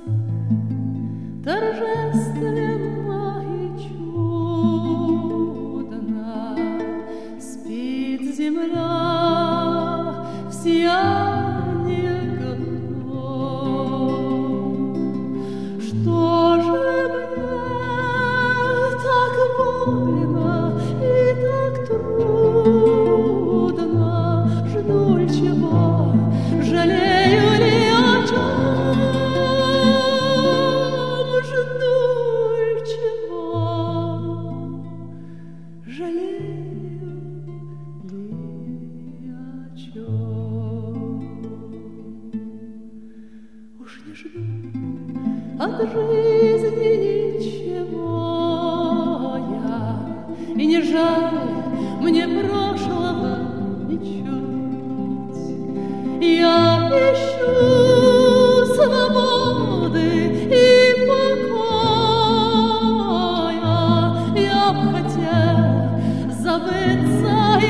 торжественно и чудно спит земля в сиянии голубом. Что же мне так больно и так трудно? Жду ли чего, жалею ли о чем? Жду ли чего, жалею ли о чем? Уж не жду от жизни ничего я, и не жаль мне прошлого ничуть. Я ищу свободы и покоя, я б хотел забыться и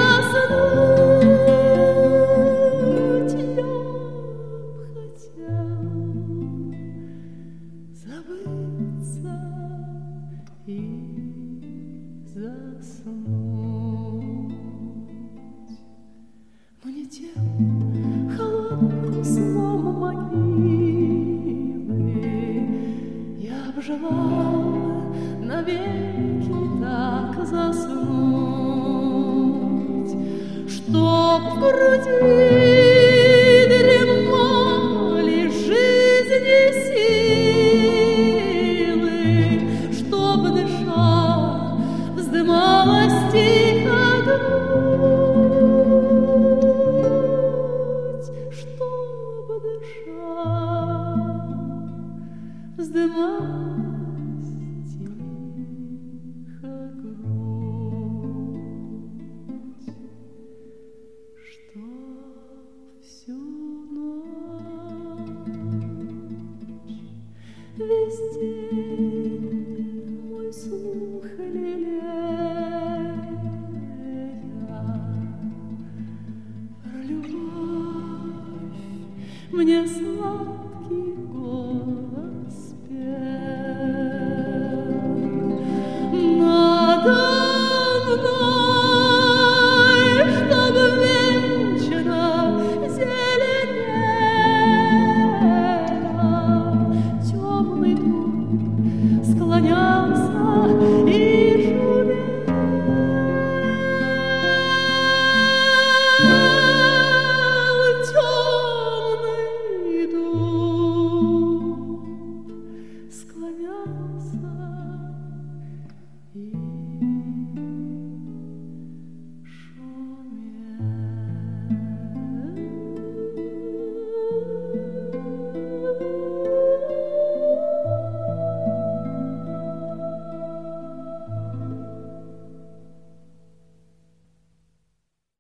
заснуть, я б хотел забыться и заснуть. Но не тем холодным сном могилы я б желал навеки так заснуть, чтоб в груди дремали жизни силы, чтоб дыша вздымалась тихо грудь, чтоб дыша вздымалась тихо грудь, чтоб всю ночь весь день